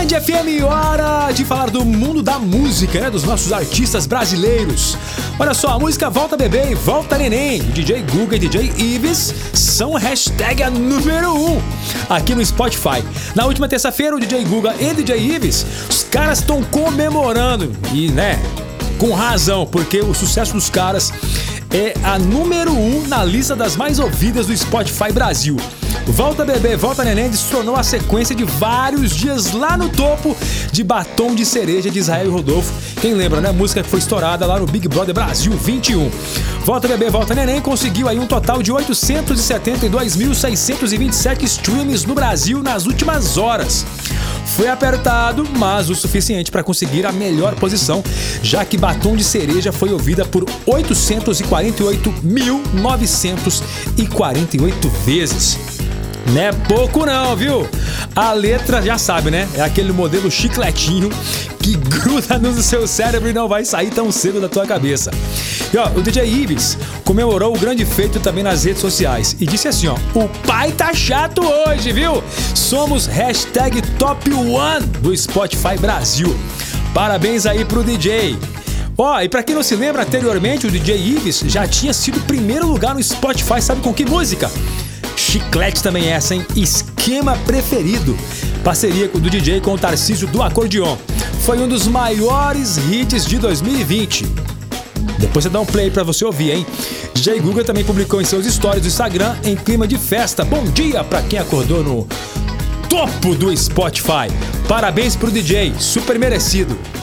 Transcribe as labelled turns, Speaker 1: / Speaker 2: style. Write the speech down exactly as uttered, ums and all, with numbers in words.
Speaker 1: Band F M, hora de falar do mundo da música, né? Dos nossos artistas brasileiros. Olha só, a música Volta Bebê e Volta Neném, D J Guga e D J Ives são hashtag a número um aqui no Spotify. Na última terça-feira, o D J Guga e D J Ives, os caras estão comemorando, e né, com razão, porque o sucesso dos caras é a número um na lista das mais ouvidas do Spotify Brasil. Volta Bebê, Volta Neném destronou a sequência de vários dias lá no topo de Batom de Cereja de Israel e Rodolfo. Quem lembra, né? A música que foi estourada lá no Big Brother Brasil vinte e um. Volta Bebê, Volta Neném conseguiu aí um total de oitocentos e setenta e dois mil seiscentos e vinte e sete streams no Brasil nas últimas horas. Foi apertado, mas o suficiente para conseguir a melhor posição, já que Batom de Cereja foi ouvida por oitocentos e quarenta e oito mil novecentos e quarenta e oito vezes. Não é pouco não, viu? A letra, já sabe, né? É aquele modelo chicletinho que gruda no seu cérebro e não vai sair tão cedo da tua cabeça. E ó, o D J Ives comemorou o grande feito também nas redes sociais e disse assim, ó: o pai tá chato hoje, viu? Somos hashtag top one do Spotify Brasil. Parabéns aí pro D J. Ó, e pra quem não se lembra, anteriormente o D J Ives já tinha sido primeiro lugar no Spotify, sabe com que música? Chiclete também essa, hein? Esquema Preferido. Parceria do D J com o Tarcísio do Acordeon. Foi um dos maiores hits de dois mil e vinte. Depois você dá um play pra você ouvir, hein? D J Guga também publicou em seus stories do Instagram em clima de festa. Bom dia pra quem acordou no topo do Spotify. Parabéns pro D J, super merecido.